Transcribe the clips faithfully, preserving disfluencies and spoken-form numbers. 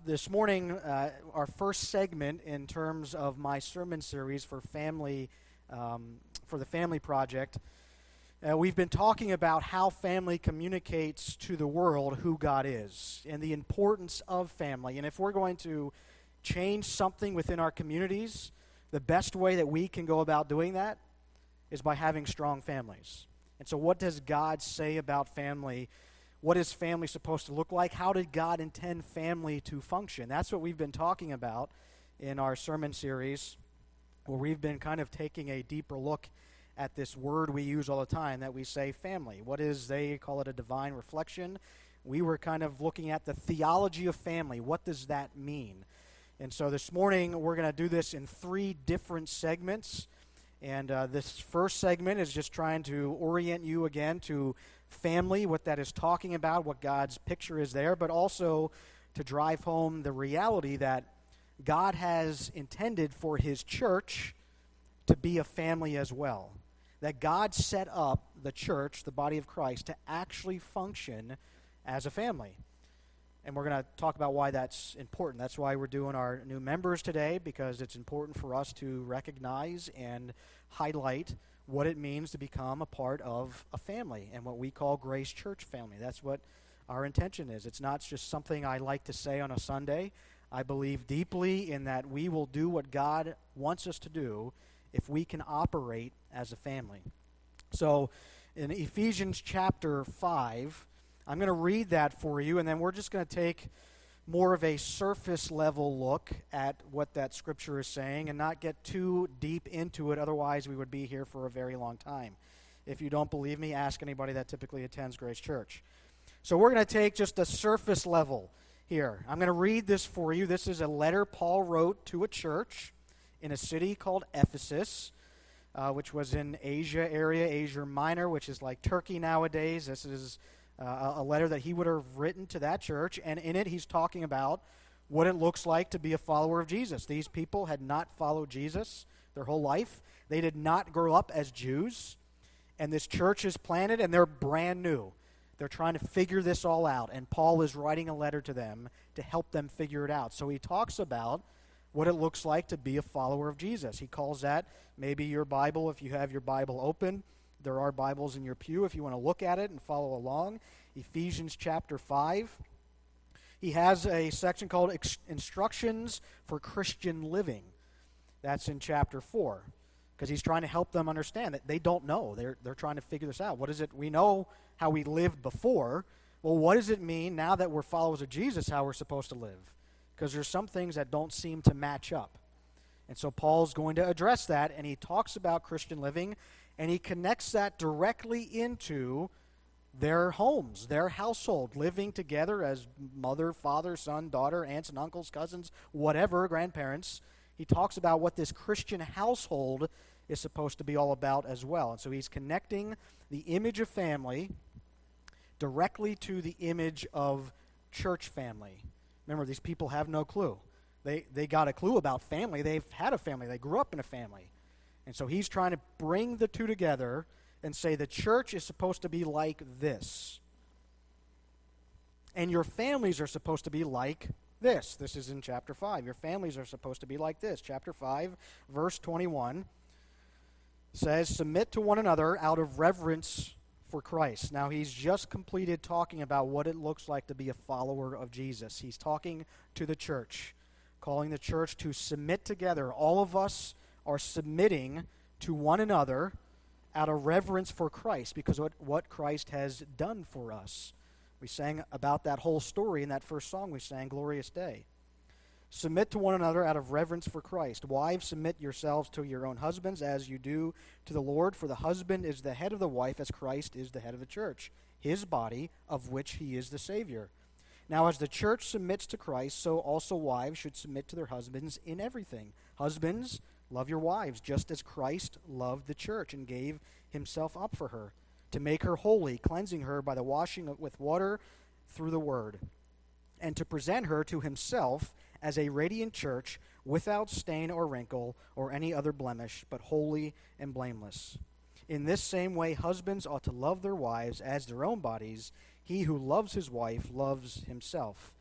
this morning, uh, our first segment in terms of my sermon series for family, um, for the Family Project, uh, we've been talking about how family communicates to the world who God is and the importance of family. And if we're going to change something within our communities, the best way that we can go about doing that is by having strong families. And so what does God say about family? What is family supposed to look like? How did God intend family to function? That's what we've been talking about in our sermon series, where we've been kind of taking a deeper look at this word we use all the time that we say family. What is, they call it a divine reflection. We were kind of looking at the theology of family. What does that mean? And so this morning we're going to do this in three different segments. And uh, this first segment is just trying to orient you again to family, what that is talking about, what God's picture is there, but also to drive home the reality that God has intended for His church to be a family as well. That God set up the church, the body of Christ, to actually function as a family. And we're going to talk about why that's important. That's why we're doing our new members today, because it's important for us to recognize and highlight what it means to become a part of a family and what we call Grace Church family. That's what our intention is. It's not just something I like to say on a Sunday. I believe deeply in that we will do what God wants us to do if we can operate as a family. So in Ephesians chapter five, I'm going to read that for you, and then we're just going to take more of a surface level look at what that scripture is saying and not get too deep into it. Otherwise, we would be here for a very long time. If you don't believe me, ask anybody that typically attends Grace Church. So we're going to take just a surface level here. I'm going to read this for you. This is a letter Paul wrote to a church in a city called Ephesus, uh, which was in Asia area, Asia Minor, which is like Turkey nowadays. This is Uh, a letter that he would have written to that church, and in it he's talking about what it looks like to be a follower of Jesus. These people had not followed Jesus their whole life. They did not grow up as Jews, and this church is planted, and they're brand new. They're trying to figure this all out, and Paul is writing a letter to them to help them figure it out. So he talks about what it looks like to be a follower of Jesus. He calls that maybe your Bible, if you have your Bible open. There are Bibles in your pew if you want to look at it and follow along. Ephesians chapter five. He has a section called Ex- Instructions for Christian Living. That's in chapter four. Because he's trying to help them understand that they don't know. They're, they're trying to figure this out. What is it? We know how we lived before. Well, what does it mean now that we're followers of Jesus, how we're supposed to live? Because there's some things that don't seem to match up. And so Paul's going to address that, and he talks about Christian living, and he connects that directly into their homes, their household, living together as mother, father, son, daughter, aunts and uncles, cousins, whatever, grandparents. He talks about what this Christian household is supposed to be all about as well. And so he's connecting the image of family directly to the image of church family. Remember, these people have no clue. They, they got a clue about family. They've had a family. They grew up in a family. And so he's trying to bring the two together and say the church is supposed to be like this. And your families are supposed to be like this. This is in chapter five. Your families are supposed to be like this. Chapter five, verse twenty-one says, submit to one another out of reverence for Christ. Now he's just completed talking about what it looks like to be a follower of Jesus. He's talking to the church, calling the church to submit together. All of us are submitting to one another out of reverence for Christ, because what, what Christ has done for us. We sang about that whole story in that first song we sang, Glorious Day. Submit to one another out of reverence for Christ. Wives, submit yourselves to your own husbands as you do to the Lord, for the husband is the head of the wife as Christ is the head of the church, his body, of which he is the Savior. Now as the church submits to Christ, so also wives should submit to their husbands in everything. Husbands, love your wives, just as Christ loved the church and gave himself up for her, to make her holy, cleansing her by the washing with water through the word, and to present her to himself as a radiant church, without stain or wrinkle or any other blemish, but holy and blameless. In this same way, husbands ought to love their wives as their own bodies. He who loves his wife loves himself.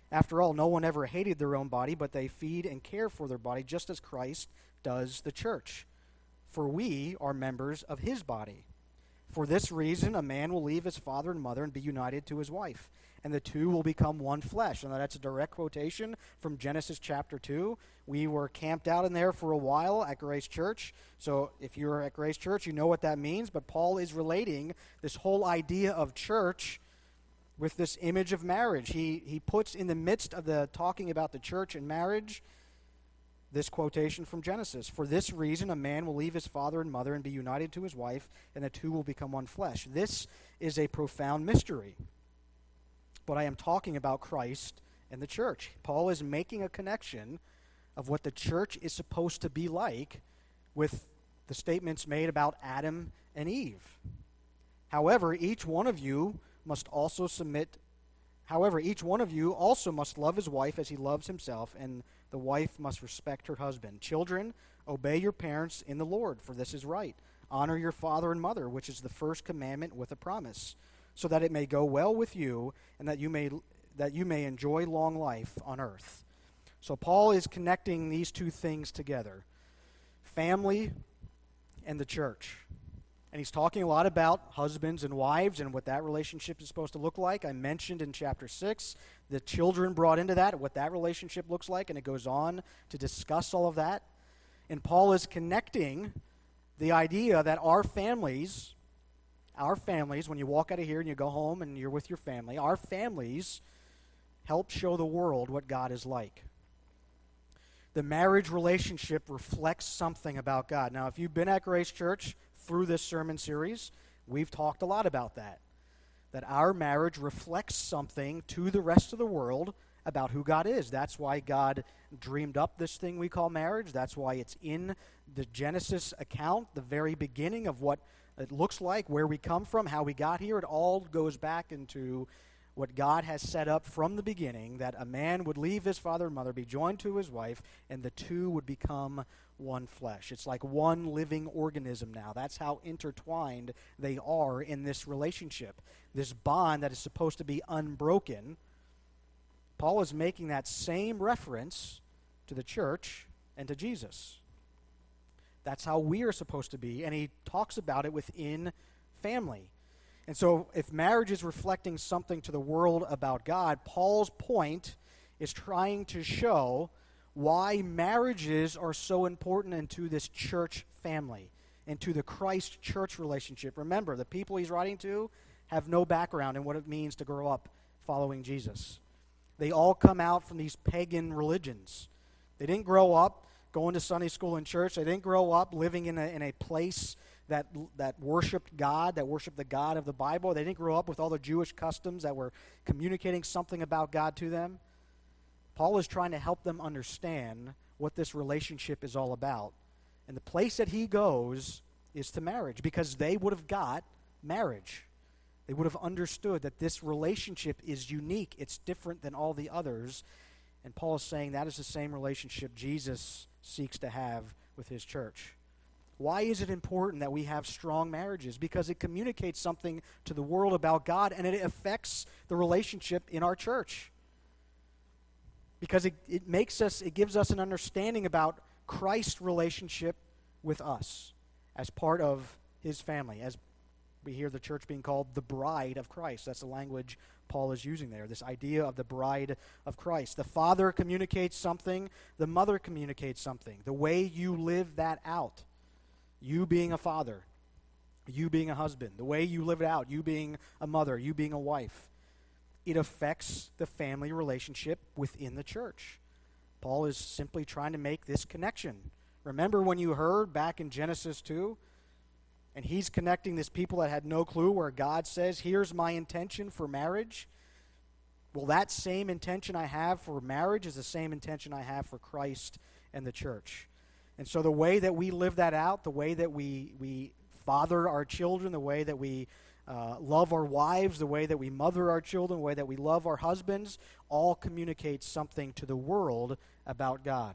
After all, no one ever hated their own body, but they feed and care for their body just as Christ does the church. For we are members of his body. For this reason, a man will leave his father and mother and be united to his wife, and the two will become one flesh. And that's a direct quotation from Genesis chapter two. We were camped out in there for a while at Grace Church. So if you're at Grace Church, you know what that means. But Paul is relating this whole idea of church with this image of marriage. He, he puts in the midst of the talking about the church and marriage this quotation from Genesis. For this reason, a man will leave his father and mother and be united to his wife, and the two will become one flesh. This is a profound mystery. But I am talking about Christ and the church. Paul is making a connection of what the church is supposed to be like with the statements made about Adam and Eve. However, each one of you must also submit, however, each one of you also must love his wife as he loves himself, and the wife must respect her husband. Children, obey your parents in the Lord, for this is right. Honor your father and mother, which is the first commandment with a promise, so that it may go well with you and that you may that you may enjoy long life on earth. So Paul is connecting these two things together, family and the church. And he's talking a lot about husbands and wives and what that relationship is supposed to look like. I mentioned in chapter six the children brought into that, what that relationship looks like, and it goes on to discuss all of that. And Paul is connecting the idea that our families, our families, when you walk out of here and you go home and you're with your family, our families help show the world what God is like. The marriage relationship reflects something about God. Now, if you've been at Grace Church through this sermon series, we've talked a lot about that. That our marriage reflects something to the rest of the world about who God is. That's why God dreamed up this thing we call marriage. That's why it's in the Genesis account, the very beginning of what it looks like, where we come from, how we got here. It all goes back into what God has set up from the beginning, that a man would leave his father and mother, be joined to his wife, and the two would become one flesh. It's like one living organism now. That's how intertwined they are in this relationship. This bond that is supposed to be unbroken. Paul is making that same reference to the church and to Jesus. That's how we are supposed to be, and he talks about it within family. And so if marriage is reflecting something to the world about God, Paul's point is trying to show why marriages are so important into this church family, into the Christ-church relationship. Remember, the people he's writing to have no background in what it means to grow up following Jesus. They all come out from these pagan religions. They didn't grow up going to Sunday school and church. They didn't grow up living in a, in a place that that worshiped God, that worshiped the God of the Bible. They didn't grow up with all the Jewish customs that were communicating something about God to them. Paul is trying to help them understand what this relationship is all about. And the place that he goes is to marriage, because they would have got marriage. They would have understood that this relationship is unique. It's different than all the others. And Paul is saying that is the same relationship Jesus seeks to have with his church. Why is it important that we have strong marriages? Because it communicates something to the world about God, and it affects the relationship in our church. Because it, it makes us, it gives us an understanding about Christ's relationship with us as part of his family, as we hear the church being called the bride of Christ. That's the language Paul is using there, this idea of the bride of Christ. The father communicates something, the mother communicates something. The way you live that out, you being a father, you being a husband, the way you live it out, you being a mother, you being a wife, it affects the family relationship within the church. Paul is simply trying to make this connection. Remember when you heard back in Genesis two, and he's connecting this people that had no clue, where God says, here's my intention for marriage. Well, that same intention I have for marriage is the same intention I have for Christ and the church. And so the way that we live that out, the way that we, we father our children, the way that we uh, love our wives, the way that we mother our children, the way that we love our husbands, all communicates something to the world about God.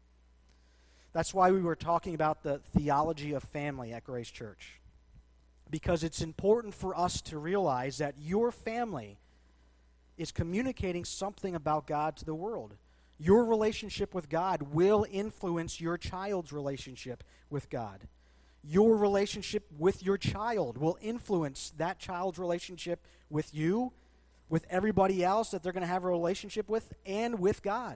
That's why we were talking about the theology of family at Grace Church. Because it's important for us to realize that your family, is communicating something about God to the world. Your relationship with God will influence your child's relationship with God. Your relationship with your child will influence that child's relationship with you, with everybody else that they're going to have a relationship with, and with God.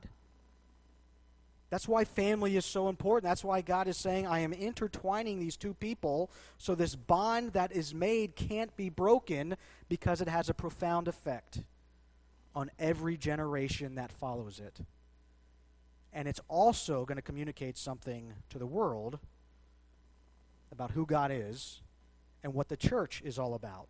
That's why family is so important. That's why God is saying, I am intertwining these two people so this bond that is made can't be broken, because it has a profound effect on every generation that follows it. And it's also going to communicate something to the world about who God is and what the church is all about.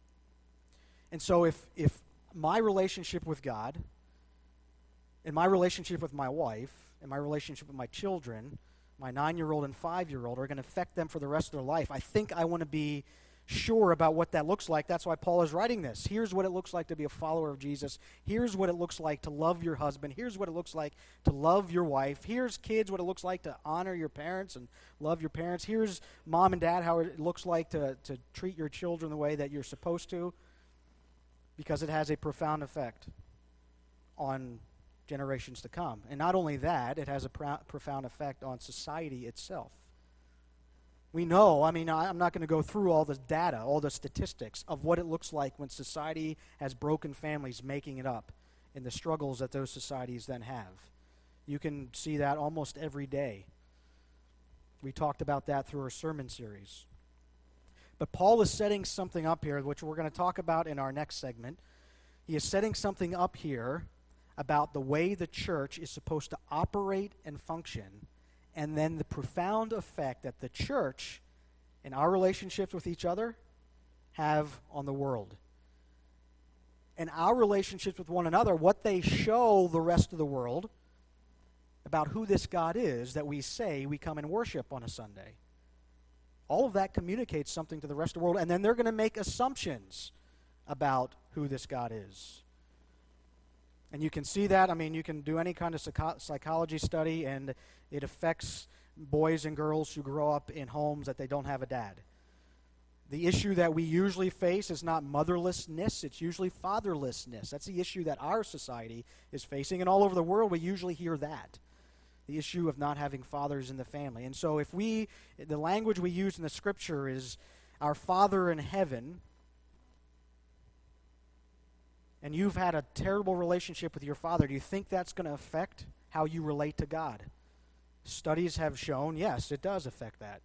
And so if if my relationship with God and my relationship with my wife and my relationship with my children, my nine-year-old and five-year-old, are going to affect them for the rest of their life, I think I want to be sure about what that looks like. That's why Paul is writing this. Here's what it looks like to be a follower of Jesus. Here's what it looks like to love your husband. Here's what it looks like to love your wife. Here's, kids, what it looks like to honor your parents and love your parents. Here's, mom and dad, how it looks like to, to treat your children the way that you're supposed to, because it has a profound effect on generations to come. And not only that, it has a pro- profound effect on society itself. We know, I mean, I'm not going to go through all the data, all the statistics of what it looks like when society has broken families making it up and the struggles that those societies then have. You can see that almost every day. We talked about that through our sermon series. But Paul is setting something up here, which we're going to talk about in our next segment. He is setting something up here about the way the church is supposed to operate and function, and then the profound effect that the church and our relationships with each other have on the world. And our relationships with one another, what they show the rest of the world about who this God is that we say we come and worship on a Sunday. All of that communicates something to the rest of the world, and then they're going to make assumptions about who this God is. And you can see that. I mean, you can do any kind of psycho- psychology study, and it affects boys and girls who grow up in homes that they don't have a dad. The issue that we usually face is not motherlessness, it's usually fatherlessness. That's the issue that our society is facing, and all over the world we usually hear that. The issue of not having fathers in the family. And so if we, the language we use in the Scripture is our Father in heaven, and you've had a terrible relationship with your father, do you think that's going to affect how you relate to God? Studies have shown, yes, it does affect that.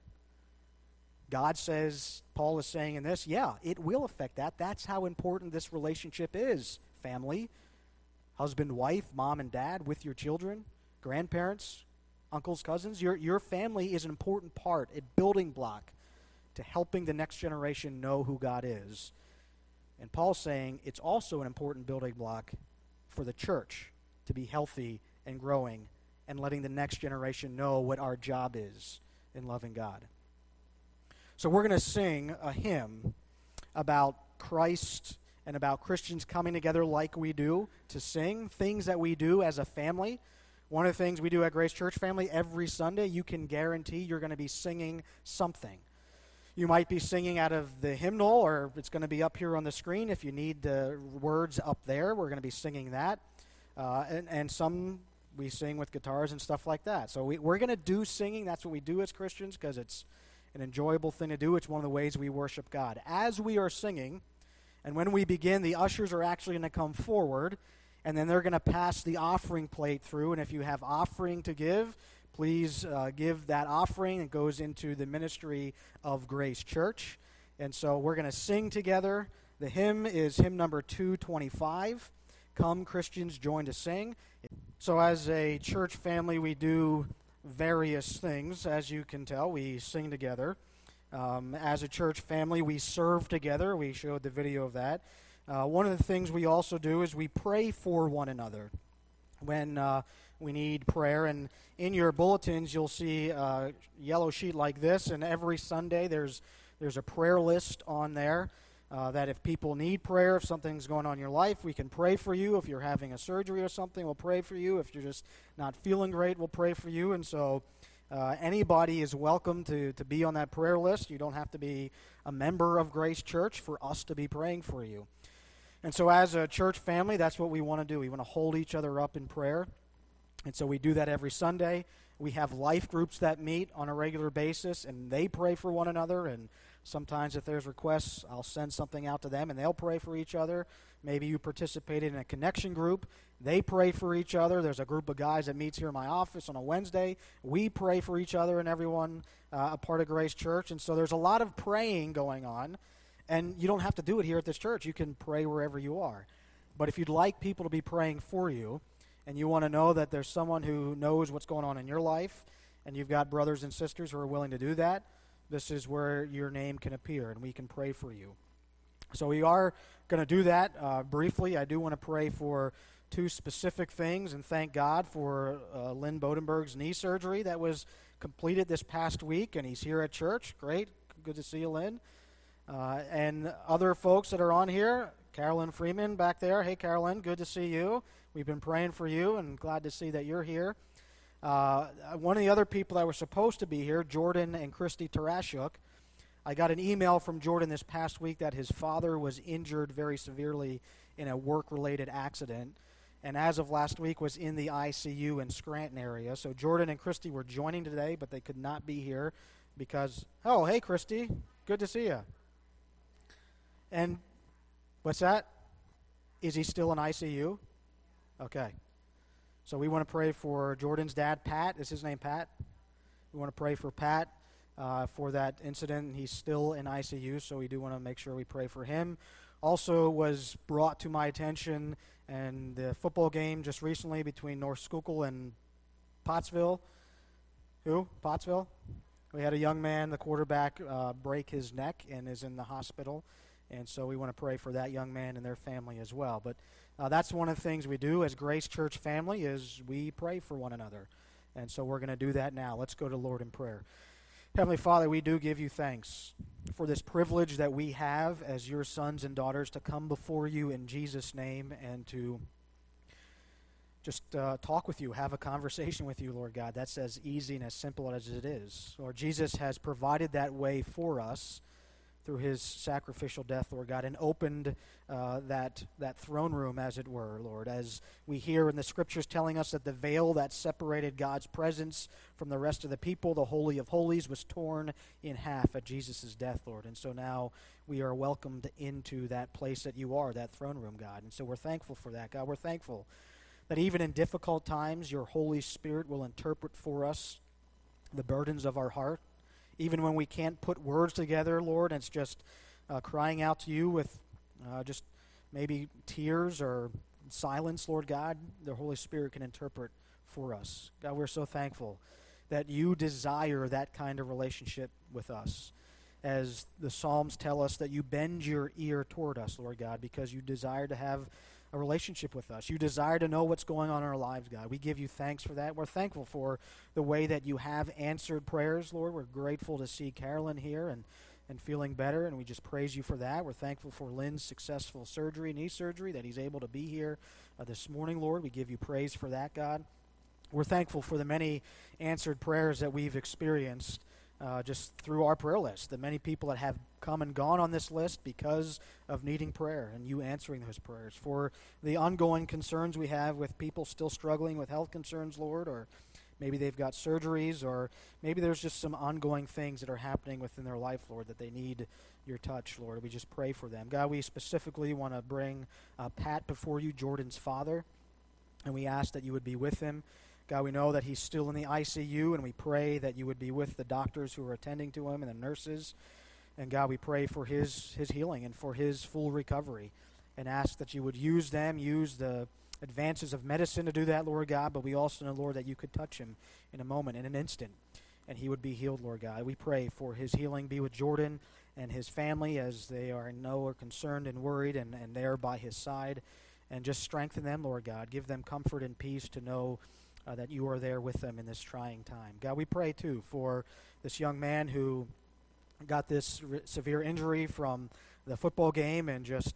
God says, Paul is saying in this, yeah, it will affect that. That's how important this relationship is, family. Husband, wife, mom and dad, with your children, grandparents, uncles, cousins. Your, your family is an important part, a building block to helping the next generation know who God is. And Paul's saying it's also an important building block for the church to be healthy and growing and letting the next generation know what our job is in loving God. So we're going to sing a hymn about Christ and about Christians coming together like we do to sing, things that we do as a family. One of the things we do at Grace Church Family, every Sunday, you can guarantee you're going to be singing something. You might be singing out of the hymnal, or it's going to be up here on the screen. If you need the words up there, we're going to be singing that. Uh, and, and some we sing with guitars and stuff like that. So we, we're going to do singing. That's what we do as Christians because it's an enjoyable thing to do. It's one of the ways we worship God. As we are singing, and when we begin, the ushers are actually going to come forward, and then they're going to pass the offering plate through. And if you have offering to give, please uh, give that offering. It goes into the ministry of Grace Church. And so we're going to sing together. The hymn is hymn number two twenty-five. Come, Christians, join to sing. So as a church family, we do various things. As you can tell, we sing together. Um, as a church family, we serve together. We showed the video of that. Uh, one of the things we also do is we pray for one another when uh, we need prayer. And in your bulletins, you'll see a yellow sheet like this, and every Sunday there's there's a prayer list on there uh, that if people need prayer, if something's going on in your life, we can pray for you. If you're having a surgery or something, we'll pray for you. If you're just not feeling great, we'll pray for you. And so uh, anybody is welcome to, to be on that prayer list. You don't have to be a member of Grace Church for us to be praying for you. And so as a church family, that's what we want to do. We want to hold each other up in prayer. And so we do that every Sunday. We have life groups that meet on a regular basis, and they pray for one another. And sometimes if there's requests, I'll send something out to them, and they'll pray for each other. Maybe you participated in a connection group. They pray for each other. There's a group of guys that meets here in my office on a Wednesday. We pray for each other and everyone uh, a part of Grace Church. And so there's a lot of praying going on. And you don't have to do it here at this church. You can pray wherever you are. But if you'd like people to be praying for you, and you want to know that there's someone who knows what's going on in your life, and you've got brothers and sisters who are willing to do that, this is where your name can appear, and we can pray for you. So we are going to do that uh, briefly. I do want to pray for two specific things, and thank God for uh, Lynn Bodenberg's knee surgery that was completed this past week, and he's here at church. Great. Good to see you, Lynn. Uh, and other folks that are on here, Carolyn Freeman back there. Hey, Carolyn, good to see you. We've been praying for you and glad to see that you're here. Uh, one of the other people that were supposed to be here, Jordan and Christy Tarashuk, I got an email from Jordan this past week that his father was injured very severely in a work-related accident, and as of last week was in the I C U in Scranton area. So Jordan and Christy were joining today, but they could not be here because, oh, hey, Christy, good to see you. And what's that? Is he still in I C U? Okay. So we want to pray for Jordan's dad, Pat. Is his name Pat? We want to pray for Pat uh, for that incident. He's still in I C U, so we do want to make sure we pray for him. Also was brought to my attention and the football game just recently between North Schuylkill and Pottsville. Who? Pottsville? We had a young man, the quarterback, uh, break his neck and is in the hospital. And so we want to pray for that young man and their family as well. But uh, that's one of the things we do as Grace Church family is we pray for one another. And so we're going to do that now. Let's go to the Lord in prayer. Heavenly Father, we do give you thanks for this privilege that we have as your sons and daughters to come before you in Jesus' name and to just uh, talk with you, have a conversation with you, Lord God. That's as easy and as simple as it is. Lord, Jesus has provided that way for us through his sacrificial death, Lord God, and opened uh, that that throne room, as it were, Lord, as we hear in the Scriptures telling us that the veil that separated God's presence from the rest of the people, the Holy of Holies, was torn in half at Jesus' death, Lord. And so now we are welcomed into that place that you are, that throne room, God. And so we're thankful for that, God. We're thankful that even in difficult times, your Holy Spirit will interpret for us the burdens of our heart. Even when we can't put words together, Lord, and it's just uh, crying out to you with uh, just maybe tears or silence, Lord God, the Holy Spirit can interpret for us. God, we're so thankful that you desire that kind of relationship with us. As the Psalms tell us that you bend your ear toward us, Lord God, because you desire to have a relationship with us. You desire to know what's going on in our lives, God. We give you thanks for that. We're thankful for the way that you have answered prayers, Lord. We're grateful to see Carolyn here and, and feeling better, and we just praise you for that. We're thankful for Lynn's successful surgery, knee surgery, that he's able to be here uh, this morning, Lord. We give you praise for that, God. We're thankful for the many answered prayers that we've experienced Uh, just through our prayer list, the many people that have come and gone on this list because of needing prayer and you answering those prayers. For the ongoing concerns we have with people still struggling with health concerns, Lord, or maybe they've got surgeries, or maybe there's just some ongoing things that are happening within their life, Lord, that they need your touch, Lord. We just pray for them. God, we specifically want to bring uh, Pat before you, Jordan's father, and we ask that you would be with him. God, we know that he's still in the I C U, and we pray that you would be with the doctors who are attending to him and the nurses. And God, we pray for his, his healing and for his full recovery, and ask that you would use them, use the advances of medicine to do that, Lord God, but we also know, Lord, that you could touch him in a moment, in an instant, and he would be healed, Lord God. We pray for his healing. Be with Jordan and his family as they are know are concerned and worried, and, and there by his side, and just strengthen them, Lord God. Give them comfort and peace to know Uh, that you are there with them in this trying time. God, we pray, too, for this young man who got this re- severe injury from the football game and just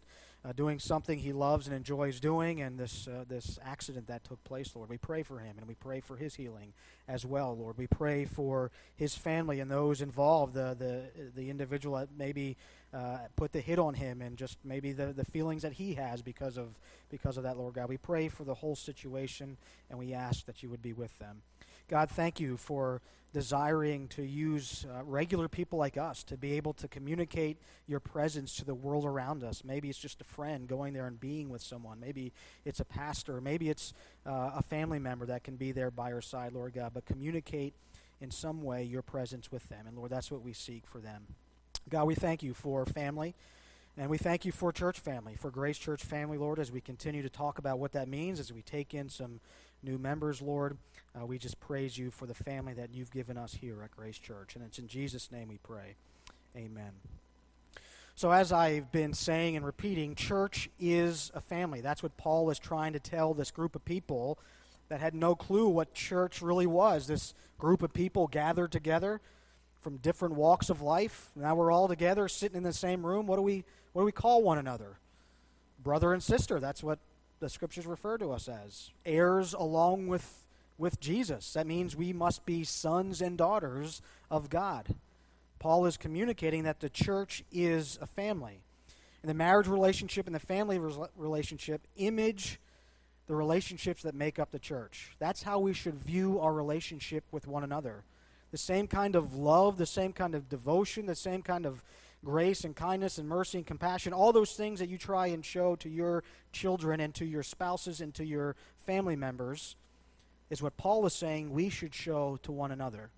uh, doing something he loves and enjoys doing, and this uh, this accident that took place, Lord. We pray for him, and we pray for his healing as well, Lord. We pray for his family and those involved, the the, the individual that maybe uh, put the hit on him, and just maybe the, the feelings that he has because of because of that, Lord God. We pray for the whole situation, and we ask that you would be with them. God, thank you for desiring to use uh, regular people like us to be able to communicate your presence to the world around us. Maybe it's just a friend going there and being with someone. Maybe it's a pastor. Maybe it's uh, a family member that can be there by your side, Lord God. But communicate in some way your presence with them. And Lord, that's what we seek for them. God, we thank you for family. And we thank you for church family, for Grace Church family, Lord, as we continue to talk about what that means, as we take in some new members, Lord. Uh, we just praise you for the family that you've given us here at Grace Church. And it's in Jesus' name we pray. Amen. So as I've been saying and repeating, church is a family. That's what Paul is trying to tell this group of people that had no clue what church really was. This group of people gathered together from different walks of life. Now we're all together sitting in the same room. What do we what do we call one another? Brother and sister. That's what the scriptures refer to us as. Heirs along with, with Jesus. That means we must be sons and daughters of God. Paul is communicating that the church is a family. And the marriage relationship and the family relationship image the relationships that make up the church. That's how we should view our relationship with one another. The same kind of love, the same kind of devotion, the same kind of grace and kindness and mercy and compassion, all those things that you try and show to your children and to your spouses and to your family members is what Paul is saying we should show to one another.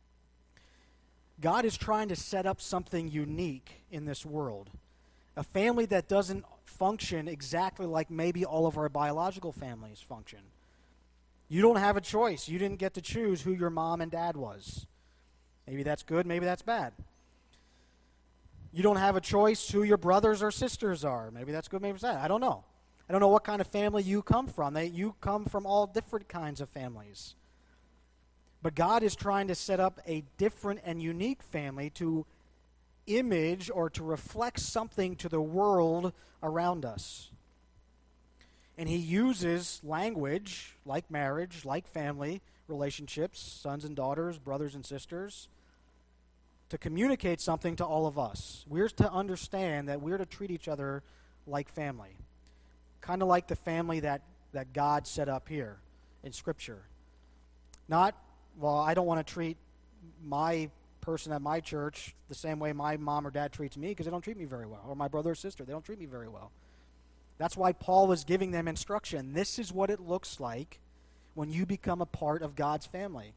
God is trying to set up something unique in this world. A family that doesn't function exactly like maybe all of our biological families function. You don't have a choice. You didn't get to choose who your mom and dad was. Maybe that's good, maybe that's bad. You don't have a choice who your brothers or sisters are. Maybe that's good, maybe it's bad. I don't know. I don't know what kind of family you come from. They, you come from all different kinds of families. But God is trying to set up a different and unique family to image or to reflect something to the world around us. And he uses language like marriage, like family relationships, sons and daughters, brothers and sisters, to communicate something to all of us. We're to understand that we're to treat each other like family. Kind of like the family that, that God set up here in Scripture. Not, well, I don't want to treat my person at my church the same way my mom or dad treats me because they don't treat me very well. Or my brother or sister, they don't treat me very well. That's why Paul is giving them instruction. This is what it looks like when you become a part of God's family.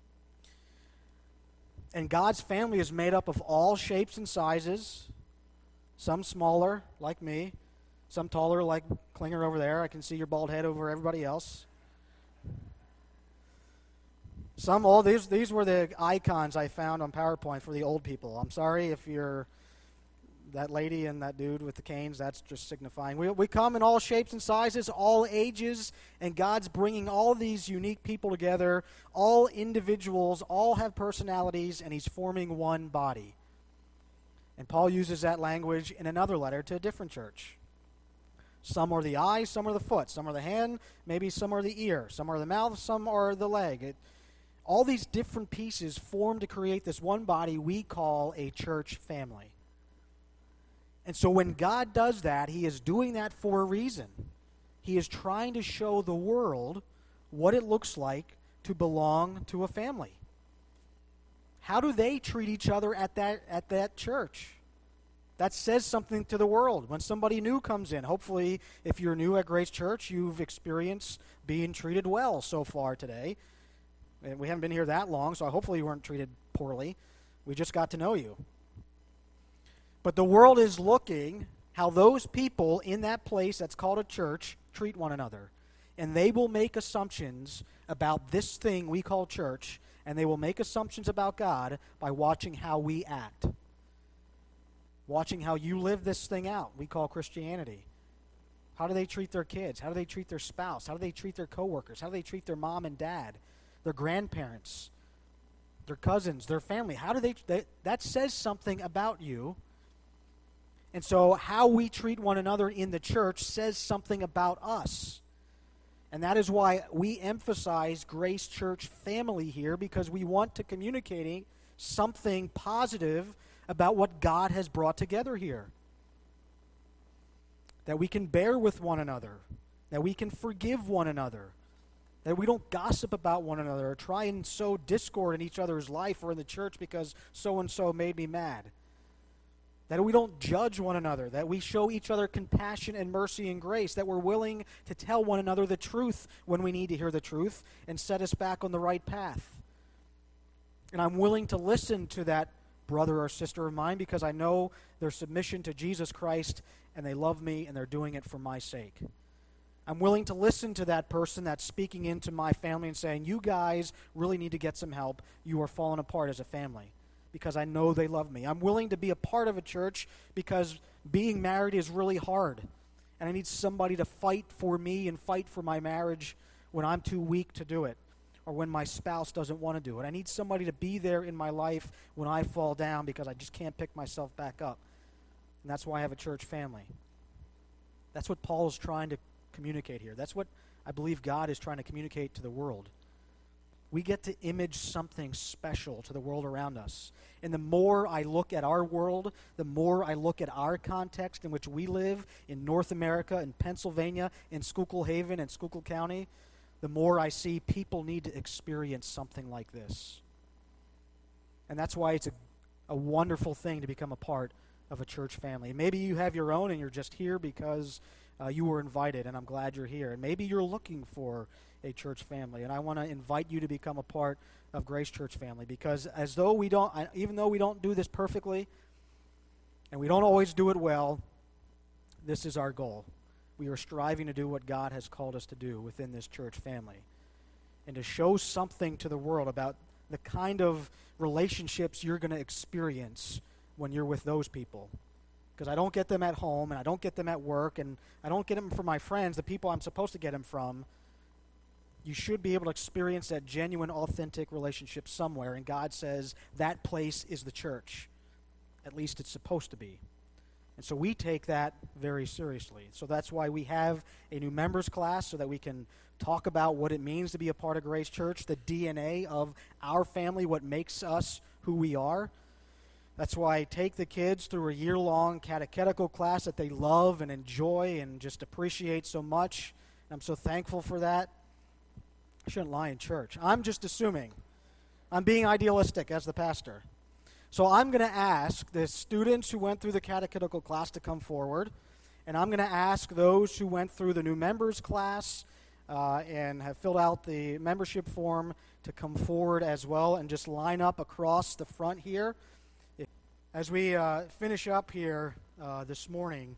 And God's family is made up of all shapes and sizes, some smaller, like me, some taller, like Klinger over there. I can see your bald head over everybody else. Some, all these, these were the icons I found on PowerPoint for the old people. I'm sorry if you're that lady and that dude with the canes, that's just signifying. We, we come in all shapes and sizes, all ages, and God's bringing all these unique people together, all individuals, all have personalities, and he's forming one body. And Paul uses that language in another letter to a different church. Some are the eye, some are the foot, some are the hand, maybe some are the ear, some are the mouth, some are the leg. It, all these different pieces form to create this one body we call a church family. And so when God does that, he is doing that for a reason. He is trying to show the world what it looks like to belong to a family. How do they treat each other at that at that church? That says something to the world. When somebody new comes in, hopefully if you're new at Grace Church, you've experienced being treated well so far today. And we haven't been here that long, so hopefully you weren't treated poorly. We just got to know you. But the world is looking how those people in that place that's called a church treat one another. And they will make assumptions about this thing we call church, and they will make assumptions about God by watching how we act. Watching how you live this thing out we call Christianity. How do they treat their kids? How do they treat their spouse? How do they treat their coworkers? How do they treat their mom and dad, their grandparents, their cousins, their family? How do they, they that says something about you. And so how we treat one another in the church says something about us. And that is why we emphasize Grace Church family here, because we want to communicate something positive about what God has brought together here. That we can bear with one another, that we can forgive one another, that we don't gossip about one another or try and sow discord in each other's life or in the church because so-and-so made me mad. That we don't judge one another, that we show each other compassion and mercy and grace, that we're willing to tell one another the truth when we need to hear the truth and set us back on the right path. And I'm willing to listen to that brother or sister of mine because I know their submission to Jesus Christ and they love me and they're doing it for my sake. I'm willing to listen to that person that's speaking into my family and saying, you guys really need to get some help. You are falling apart as a family. Because I know they love me. I'm willing to be a part of a church because being married is really hard. And I need somebody to fight for me and fight for my marriage when I'm too weak to do it or when my spouse doesn't want to do it. I need somebody to be there in my life when I fall down because I just can't pick myself back up. And that's why I have a church family. That's what Paul is trying to communicate here. That's what I believe God is trying to communicate to the world. We get to image something special to the world around us. And the more I look at our world, the more I look at our context in which we live in North America, in Pennsylvania, in Schuylkill Haven, and Schuylkill County, the more I see people need to experience something like this. And that's why it's a, a wonderful thing to become a part of a church family. Maybe you have your own and you're just here because uh, you were invited, and I'm glad you're here. And maybe you're looking for a church family, and I want to invite you to become a part of Grace Church family, because as though we don't, even though we don't do this perfectly, and we don't always do it well, this is our goal. We are striving to do what God has called us to do within this church family, and to show something to the world about the kind of relationships you're going to experience when you're with those people. Because I don't get them at home, and I don't get them at work, and I don't get them from my friends, the people I'm supposed to get them from. You should be able to experience that genuine, authentic relationship somewhere, and God says that place is the church. At least it's supposed to be. And so we take that very seriously. So that's why we have a new members class, so that we can talk about what it means to be a part of Grace Church, the D N A of our family, what makes us who we are. That's why I take the kids through a year-long catechetical class that they love and enjoy and just appreciate so much. I'm so thankful for that. I shouldn't lie in church. I'm just assuming. I'm being idealistic as the pastor. So I'm going to ask the students who went through the catechetical class to come forward, and I'm going to ask those who went through the new members class uh, and have filled out the membership form to come forward as well and just line up across the front here. As we uh, finish up here uh, this morning,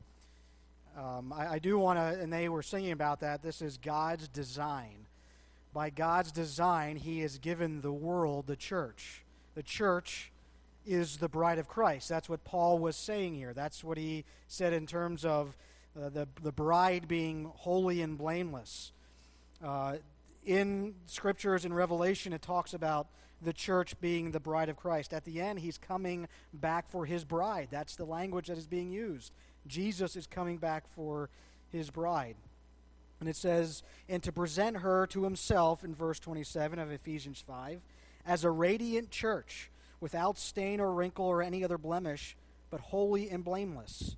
um, I, I do want to, and they were singing about that, this is God's design. By God's design, He has given the world the church. The church is the bride of Christ. That's what Paul was saying here. That's what he said in terms of uh, the, the bride being holy and blameless. Uh, in Scriptures, in Revelation, it talks about the church being the bride of Christ. At the end, He's coming back for His bride. That's the language that is being used. Jesus is coming back for His bride. And it says, and to present her to Himself, in verse twenty-seven of Ephesians five, as a radiant church, without stain or wrinkle or any other blemish, but holy and blameless.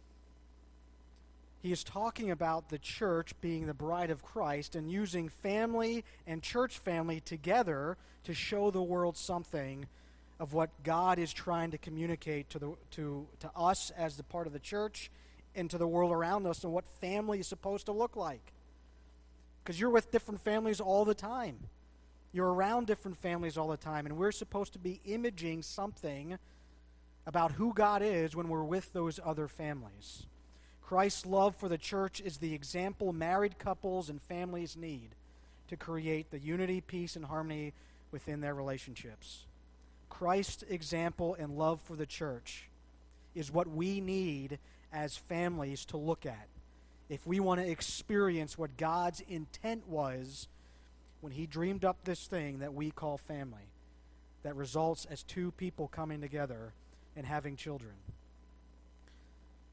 He is talking about the church being the bride of Christ and using family and church family together to show the world something of what God is trying to communicate to the to, to us as the part of the church and to the world around us, and what family is supposed to look like. Because you're with different families all the time. You're around different families all the time, and we're supposed to be imaging something about who God is when we're with those other families. Christ's love for the church is the example married couples and families need to create the unity, peace, and harmony within their relationships. Christ's example and love for the church is what we need as families to look at if we want to experience what God's intent was when He dreamed up this thing that we call family, that results as two people coming together and having children.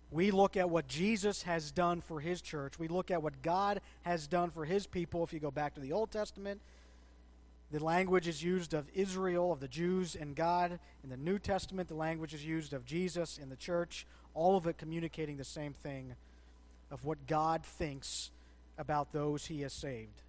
We look at what Jesus has done for his church. We look at what God has done for his people. If you go back to the Old Testament, the language is used of Israel, of the Jews and God. In the New Testament, the language is used of Jesus and the church, all of it communicating the same thing of what God thinks about those he has saved.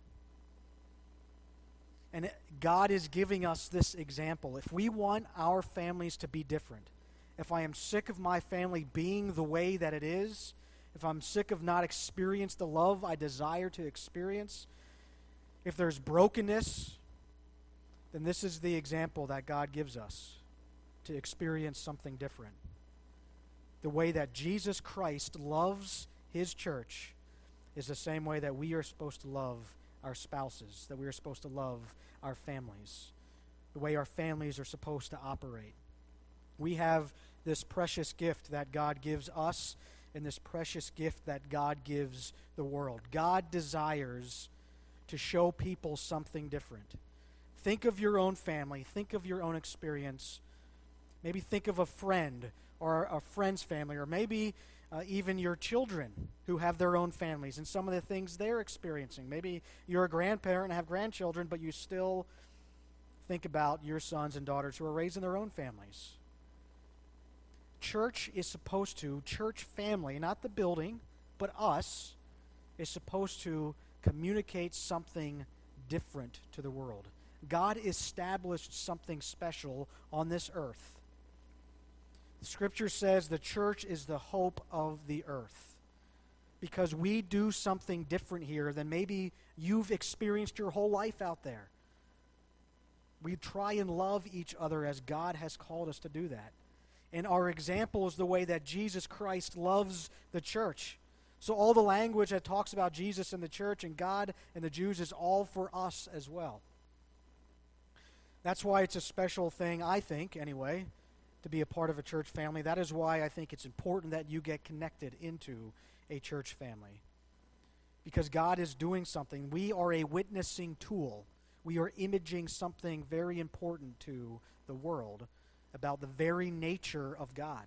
And God is giving us this example. If we want our families to be different, if I am sick of my family being the way that it is, if I'm sick of not experiencing the love I desire to experience, if there's brokenness, then this is the example that God gives us to experience something different. The way that Jesus Christ loves his church is the same way that we are supposed to love our spouses, that we are supposed to love our families, the way our families are supposed to operate. We have this precious gift that God gives us and this precious gift that God gives the world. God desires to show people something different. Think of your own family. Think of your own experience. Maybe think of a friend or a friend's family, or maybe uh, even your children who have their own families and some of the things they're experiencing. Maybe you're a grandparent and have grandchildren, but you still think about your sons and daughters who are raised in their own families. Church is supposed to, church family, not the building, but us, is supposed to communicate something different to the world. God established something special on this earth. The Scripture says the church is the hope of the earth, because we do something different here than maybe you've experienced your whole life out there. We try and love each other as God has called us to do that. And our example is the way that Jesus Christ loves the church. So all the language that talks about Jesus and the church and God and the Jews is all for us as well. That's why it's a special thing, I think, anyway, to be a part of a church family. That is why I think it's important that you get connected into a church family. Because God is doing something. We are a witnessing tool. We are imaging something very important to the world about the very nature of God.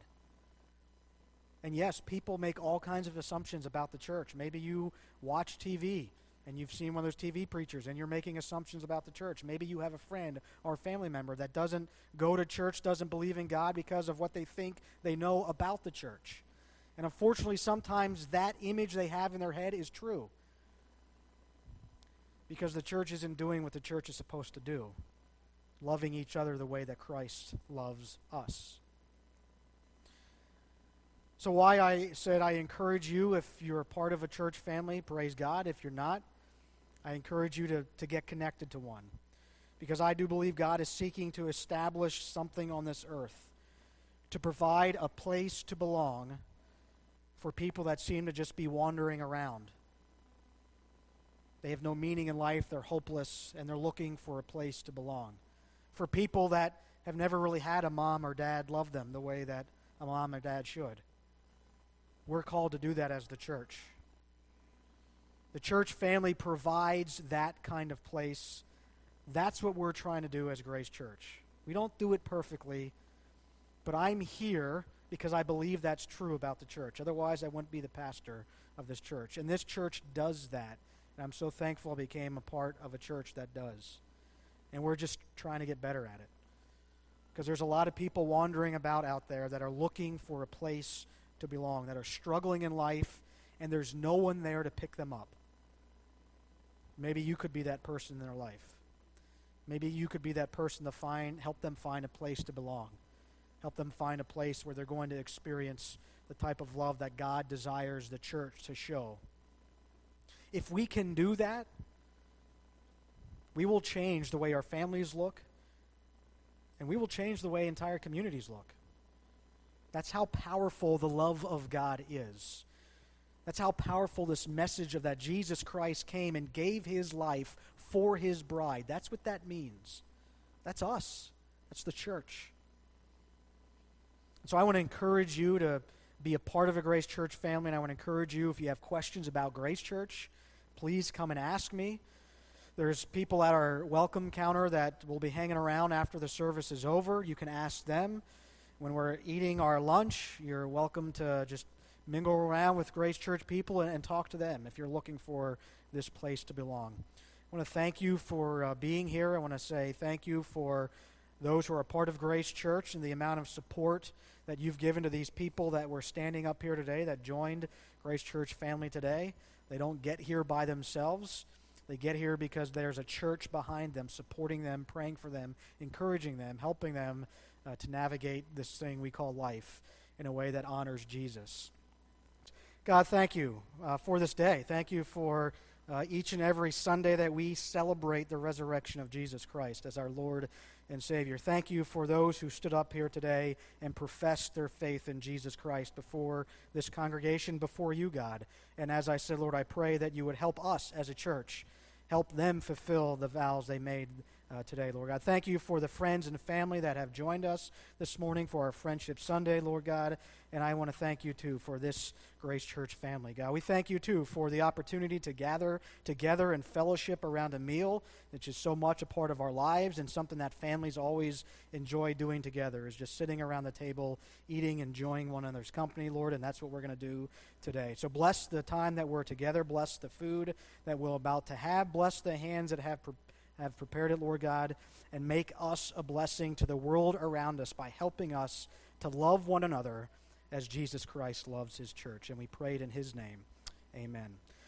And yes, people make all kinds of assumptions about the church. Maybe you watch T V and you've seen one of those T V preachers and you're making assumptions about the church. Maybe you have a friend or a family member that doesn't go to church, doesn't believe in God because of what they think they know about the church. And unfortunately, sometimes that image they have in their head is true, because the church isn't doing what the church is supposed to do, loving each other the way that Christ loves us. So why I said I encourage you, if you're a part of a church family, praise God. If you're not, I encourage you to, to get connected to one. Because I do believe God is seeking to establish something on this earth, to provide a place to belong for people that seem to just be wandering around. They have no meaning in life, they're hopeless, and they're looking for a place to belong. For people that have never really had a mom or dad love them the way that a mom or dad should. We're called to do that as the church. The church family provides that kind of place. That's what we're trying to do as Grace Church. We don't do it perfectly, but I'm here because I believe that's true about the church. Otherwise, I wouldn't be the pastor of this church. And this church does that. And I'm so thankful I became a part of a church that does. And we're just trying to get better at it. Because there's a lot of people wandering about out there that are looking for a place to belong, that are struggling in life, and there's no one there to pick them up. Maybe you could be that person in their life. Maybe you could be that person to find, help them find a place to belong. Help them find a place where they're going to experience the type of love that God desires the church to show. If we can do that, we will change the way our families look, and we will change the way entire communities look. That's how powerful the love of God is. That's how powerful this message of that Jesus Christ came and gave his life for his bride. That's what that means. That's us. That's the church. So I want to encourage you to be a part of a Grace Church family, and I want to encourage you, if you have questions about Grace Church, please come and ask me. There's people at our welcome counter that will be hanging around after the service is over. You can ask them. When we're eating our lunch, you're welcome to just mingle around with Grace Church people and, and talk to them if you're looking for this place to belong. I want to thank you for uh, being here. I want to say thank you for those who are a part of Grace Church and the amount of support that you've given to these people that were standing up here today, that joined Grace Church family today. They don't get here by themselves. They get here because there's a church behind them, supporting them, praying for them, encouraging them, helping them uh, to navigate this thing we call life in a way that honors Jesus. God, thank you uh, for this day. Thank you for uh, each and every Sunday that we celebrate the resurrection of Jesus Christ as our Lord and Savior. Thank you for those who stood up here today and professed their faith in Jesus Christ before this congregation, before you, God. And as I said, Lord, I pray that you would help us as a church, help them fulfill the vows they made uh, today, Lord God. Thank you for the friends and family that have joined us this morning for our Friendship Sunday, Lord God. And I want to thank you, too, for this Grace Church family, God. We thank you, too, for the opportunity to gather together and fellowship around a meal, which is so much a part of our lives and something that families always enjoy doing together, is just sitting around the table, eating, enjoying one another's company, Lord, and that's what we're going to do today. So bless the time that we're together. Bless the food that we're about to have. Bless the hands that have pre- have prepared it, Lord God, and make us a blessing to the world around us by helping us to love one another as Jesus Christ loves his church. And we pray it in his name. Amen.